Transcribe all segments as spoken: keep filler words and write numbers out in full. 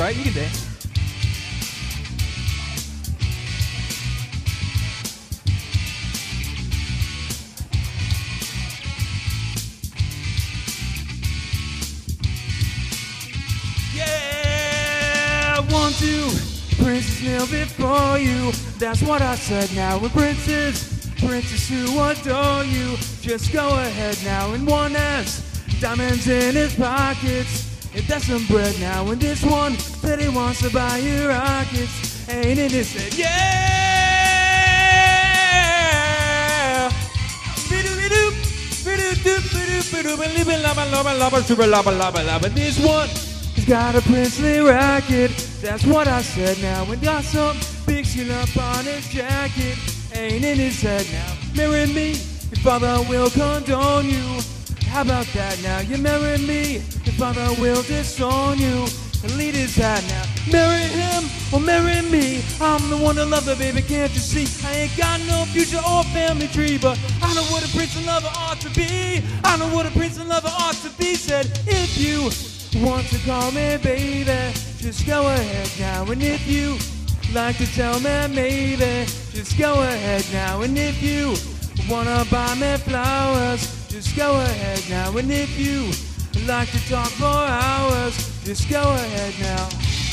right. You can dance. Yeah, one, two. Princess kneel before you. That's what I said now. With princess, princess who adore you. Just go ahead now. And one has diamonds in his pockets. If that's some bread now. And this one said he wants to buy you rockets. Ain't in his head. Yeah. This one has got a princely racket. That's what I said now. And got some big skin up on his jacket. Ain't in his head now. Marry me, your father will condone you. How about that now? You marry me, your father will disown you. And lead his hat now. Marry him or marry me. I'm the one to love her, baby, can't you see? I ain't got no future or family tree, but I know what a prince and lover ought to be. I know what a prince and lover ought to be. Said, if you want to call me baby, just go ahead now. And if you like to tell me maybe, just go ahead now. And if you wanna buy me flowers, just go ahead now. And if you like to talk for hours, just go ahead now.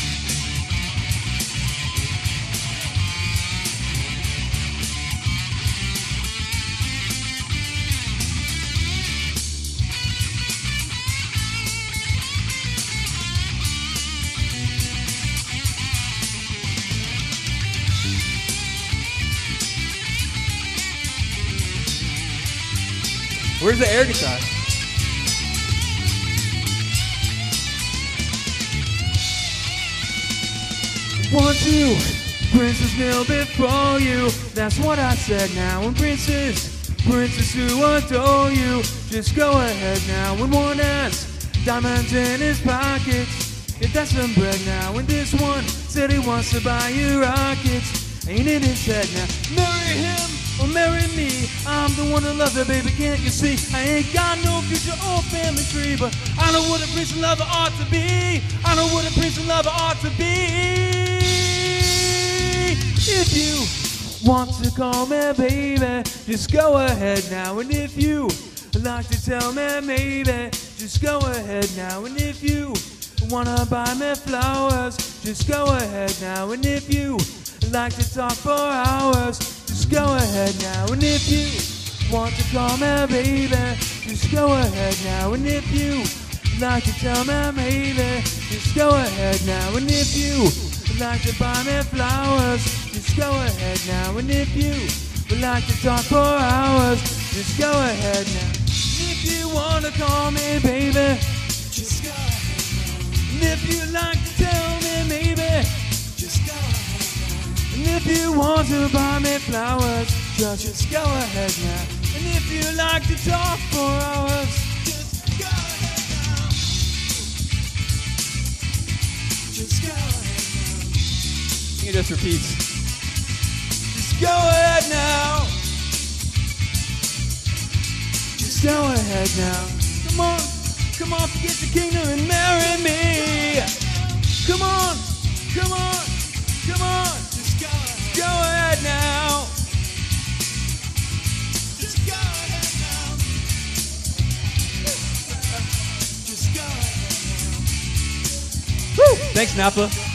Where's the air guitar? One, two, princess kneel before you. That's what I said now. And princess, princess who adore you. Just go ahead now. And one has diamonds in his pockets. If that's some bread now. And this one said he wants to buy you rockets. Ain't in his head now. Marry him or marry me. I'm the one who loves her, baby, can't you see? I ain't got no future or family tree, but I know what a prince and lover ought to be. I know what a prince and lover ought to be. If you want to call me baby, just go ahead now. And if you like to tell me maybe, just go ahead now. And if you wanna buy me flowers, just go ahead now. And if you like to talk for hours, just go ahead now. And if you want to call me baby, just go ahead now. And if you like to tell me maybe, just go ahead now. And if you like to buy me flowers, just go ahead now. And if you would like to talk for hours, just go ahead now. If you want to call me baby, just go ahead now. And if you like to tell me maybe, just go ahead now. And if you want to buy me flowers, just, just go ahead now. And if you like to talk for hours, just go ahead now. Just go ahead now. It just repeats. Just go ahead now. Just go ahead now. Come on, come on, forget the kingdom and marry me. Come on, come on, come on. Just go ahead, go ahead now. Just go ahead now. Just go ahead now. Woo! Thanks, Napa.